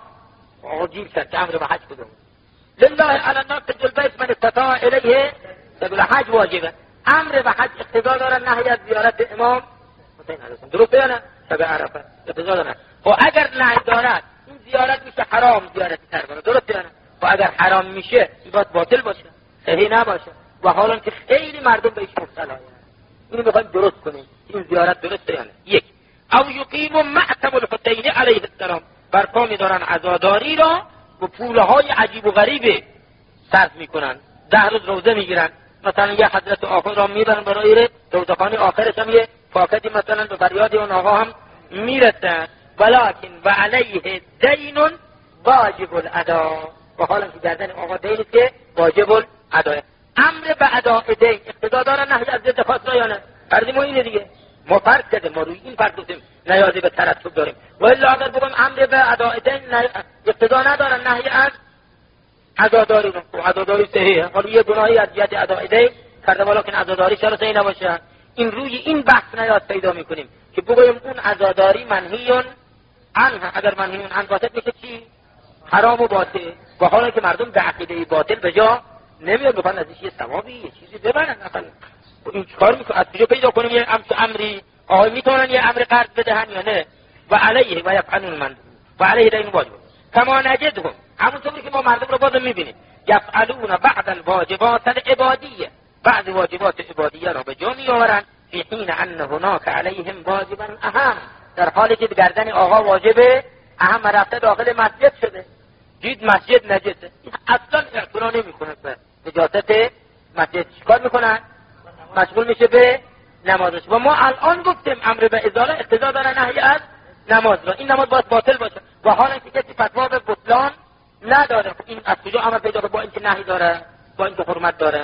عجیب شد که امر به حج کدوم؟ لله علی الناس حج البیت من استطاع الیه سبیل، حج واجبه. امر به حج اقتضا دارن نهی از زیارت امام حسین علیه السلام، درسته یا نه؟ شب عرفه اقتضا دارن. و اگر نهی دارد این زیارت میشه حرام، زیارت کربلا، درسته یا نه؟ و اگر حرام میشه این باید باطل باشه، صحیح نباشه. و حالا که خیلی مردم بهش مبتلا، اینو میخوایم درست کنیم این زیارت درسته یا نه. یک، او یقیم معتم الحسین علیه السلام، برپا میدارن عزاداری را و پولهای عجیب و غریبه صرف میکنن. 10 روز روزه میگیرن، مثلا یه حضرت آخر را میبرن برای روزخانی، آخرش هم یه پاکتی مثلا به فریاد اون آقا هم میرسن. ولکن و علیه دین واجب الادا، و حالا که گردن آقا دینی که واجب الادا. امر به اداء دین اقتضا داره نهی از ضد خاص یا نه؟ فرض ما اینه دیگه، ما فرض کردیم، ما روی این فرض کردیم نیازی به ترتب داریم. و الا اگر بگم امر به اداء دین اقتضا نداره نهی از عزاداری، و عزاداری صحیحه، حالا یه گناهی از جهت اداء دین کرده ولکن عزاداری چرا صحیح نباشه؟ این روی این بحث نیاز پیدا میکنیم که بگویم اون عزاداری منهی عنه. اگر منهی عنه باطل میشه چی؟ حرام و باطل. و حالا که مردم به عقیده باطل به جا نمیاد، بخوان ازش یه ثوابی یه چیزی ببرن، اصلا این چیکار میکنه؟ از کجا پیدا کنیم یه امری آقا میتونن یه امر قرض بدهن یا نه؟ و علیه و یفعلون من و علیه دین واجب کما نجدهم، همونطوری که ما مردم رو باز میبینیم یفعلون بعض الواجبات العبادیه، بعض واجبات عبادیه را به جا میآورن، فی حین ان هناک علیهم واجبا اهم، در حالی که گردن آقا واجبه اهم رفته داخل مسجد شده، دید مسجد نجسه، اصلا اعتنا نمیکنه به نجاست مسجد، چیکار میکنن؟ مشغول میشه به نمازش. و ما الان گفتیم امر به ازاله اقتضا داره نهی از نماز را، این نماز باید باطل باشه. و حالا که کسی فتوا به بطلان نداره، این از کجا امر پیدا با اینکه نهی داره، با اینکه حرمت داره؟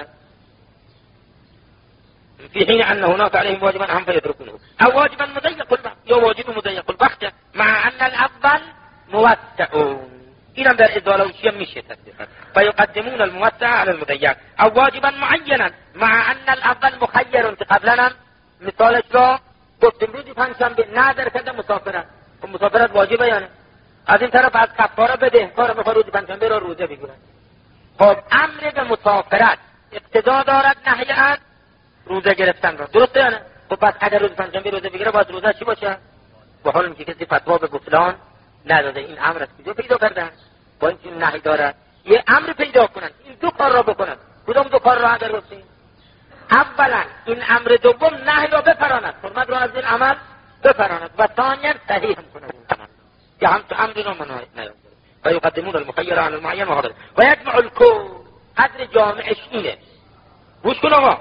فی حین ان هناک علیهم واجبا اهم فیترکونه، او واجبا مضیق الوقت، یا واجب مضیق الوقت مع ان الاول موسع. اینم در ازاله و چیه میشه تطبیق. فیقدمون الموسع على المضيق، او واجبا معینا مع ان الاول مخیر، که قبلا مثالش را گفتیم روزی پنجشنبه نظر کرده مسافرت، خب مسافرت واجبه یعنی از این طرف از کفاره بدهکار میخواد روزی پنجشنبه را روزه بگیرن. خب امر به مسافرت اقتضا دارد نهی از روزه گرفتن را، درسته یا نه؟ خب پس اگر روز پنجشنبه روزه بگیره باید روزه چی باشه؟ با حال اینکه کسی فتوا به بطلان نداده، این امر از کجا پیدا کردن؟ با اینکه نهی دارد یه امر پیدا کنن، این دو کار را بکنن. کدام دو کار را اگر گفتیم؟ اولا این امر دوم نهی را بپراند، حرمت را از این عمل بپراند، و ثانیا صحیح هم کند این عمل، یا هم تو امر را مناهی نیاد و یقدمون المخیر علی المعین و حاضر و یجمع الکل. قدر جامعش اینه، گوش کن آقا،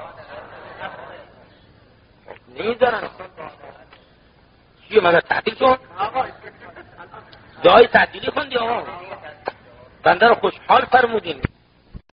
نیزارن چیه مگر تعطیل شد؟ دعای تعطیلی خوندی آقا، بنده رو خوشحال فرمودین.